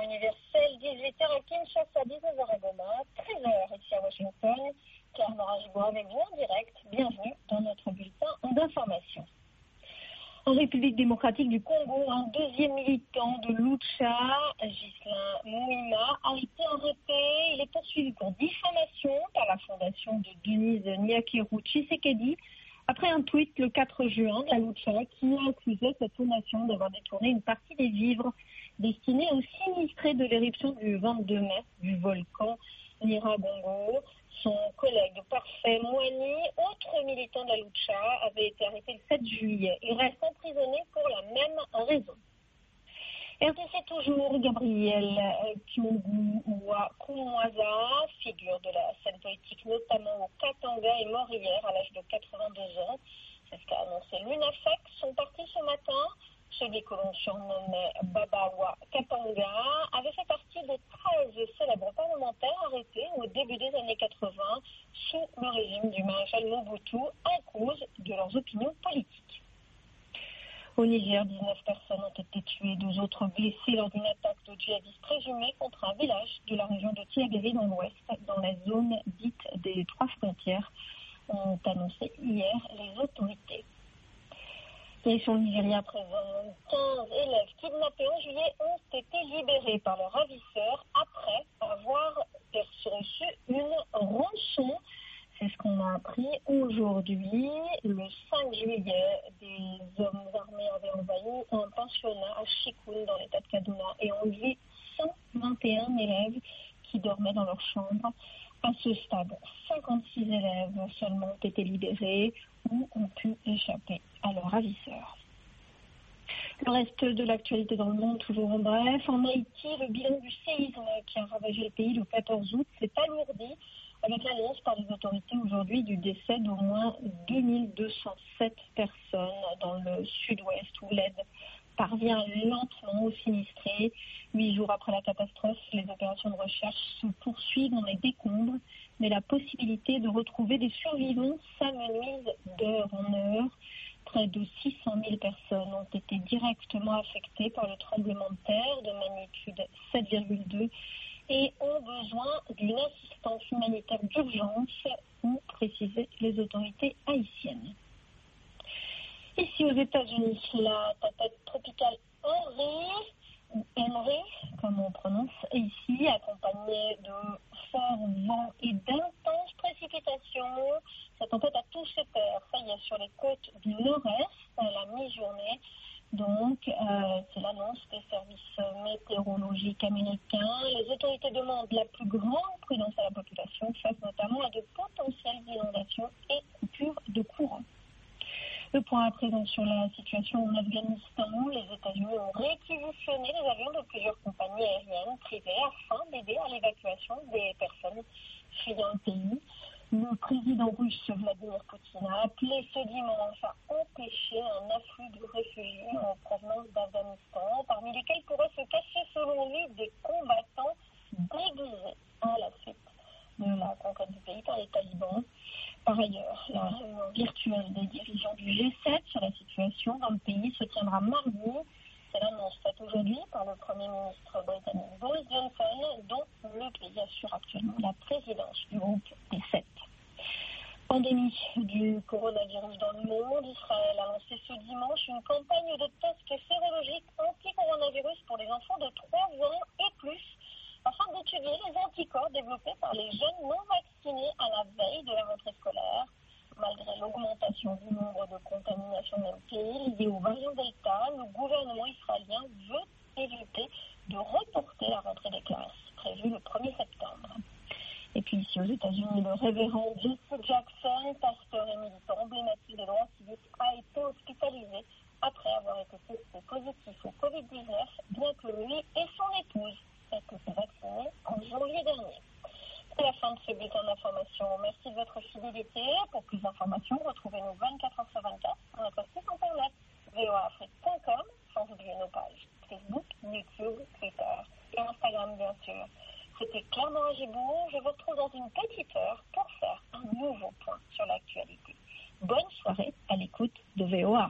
universelle, 18h à Kinshasa, 19h à Goma, 13h ici à Washington. Claire Moragibo avec vous en direct. Bienvenue dans notre bulletin d'information. En République démocratique du Congo, un deuxième militant de Lucha, Ghislain Mouima, a été arrêté. Il est poursuivi pour diffamation par la fondation de Denise Nyakeru Tshisekedi après un tweet le 4 juin de la Lucha qui a accusé cette fondation d'avoir détourné une partie des vivres destinés aux sinistrés de l'éruption du 22 mai du volcan Nyiragongo. Son collègue Parfait Moigny, autre militant de la Lucha, avait été arrêté le 7 juillet. Il reste emprisonné pour la même raison. RDC toujours, Gabriel Kyougou-Koumoisa, figure de la scène politique notamment au Katanga, est mort hier à l'âge de 82 ans. C'est ce qu'a annoncé l'UNAFEC, son parti ce matin. Celui que l'on surnommait Babawa Katanga avait fait partie des 13 célèbres parlementaires arrêtés au début des années 80 sous le régime du maréchal Mobutu à cause de leurs opinions politiques. Au Niger, 19 personnes ont été tuées, 2 autres blessées lors d'une attaque de djihadistes présumés contre un village de la région de Tiagri dans l'ouest, dans la zone dite des 3 frontières, ont annoncé hier les autorités. Et sur le Nigeria à présent, 15 élèves kidnappés en juillet ont été libérés par leurs ravisseurs après avoir reçu une rançon. C'est ce qu'on a appris aujourd'hui. Le 5 juillet, des hommes armés avaient envahi un pensionnat à Chikoun dans l'état de Kaduna et ont enlevé 121 élèves qui dormaient dans leur chambre. À ce stade, 56 élèves seulement ont été libérés ou ont pu échapper à leurs ravisseurs. Le reste de l'actualité dans le monde, toujours en bref. En Haïti, le bilan du séisme qui a ravagé le pays le 14 août s'est alourdi avec l'annonce par les autorités aujourd'hui du décès d'au moins 2207 personnes dans le sud-ouest où l'aide parvient lentement aux sinistrés. 8 jours après la catastrophe, les opérations de recherche se poursuivent dans les décombres, mais la possibilité de retrouver des survivants s'amenuise d'heure en heure. Près de 600 000 personnes ont été directement affectées par le tremblement de terre de magnitude 7,2 et ont besoin d'une assistance humanitaire d'urgence, ont précisé les autorités haïtiennes. Ici aux États-Unis, la tempête tropicale Henry, comme on prononce ici, accompagnée de forts vents et d'intenses précipitations. Cette tempête a touché terre, ça y est, sur les côtes du nord-est à la mi-journée. Donc, c'est l'annonce des services météorologiques américains. Les autorités demandent la plus grande prudence à la population face notamment à de potentielles inondations et coupures de courant. Le point à présent sur la situation en Afghanistan, les États-Unis ont réquisitionné les avions de plusieurs compagnies aériennes privées afin d'aider à l'évacuation des personnes fuyant le pays. Le président russe Vladimir Poutine a appelé ce dimanche à empêcher un afflux de réfugiés en provenance d'Afghanistan, parmi lesquels pourraient se cacher selon lui des combattants déguisés à la suite de la conquête du pays par les talibans. Par ailleurs, la réunion virtuelle des dirigeants du G7 sur la situation dans le pays se tiendra mardi. C'est l'annonce faite aujourd'hui par le Premier ministre britannique Boris Johnson, dont le pays assure actuellement la présidence du groupe des 7. Pandémie du coronavirus dans le monde. Israël a lancé ce dimanche une campagne de tests sérologiques anti-coronavirus pour les enfants de 3 ans et plus, afin d'étudier les anticorps développés par les jeunes non vaccinés à la veille de la rentrée scolaire. Malgré l'augmentation du nombre de contaminations dans le pays liées au variant Delta, le gouvernement israélien veut éviter de reporter la rentrée des classes, prévue le 1er septembre. Et puis ici aux États-Unis, le révérend Jesse Jackson, pasteur et militant emblématique des droits civiques, a été hospitalisé après avoir été testé positif au Covid-19, bien que lui et son épouse aient été vaccinés en janvier dernier. C'est la fin de ce bulletin d'information. Merci de votre fidélité. Pour plus d'informations, retrouvez-nous 24h sur 24 sur notre site internet voaafrique.com, sans oublier nos pages Facebook, YouTube, Twitter et Instagram, bien sûr. C'était Claire Moragibourg. Je vous retrouve dans une petite heure pour faire un nouveau point sur l'actualité. Bonne soirée à l'écoute de VOA.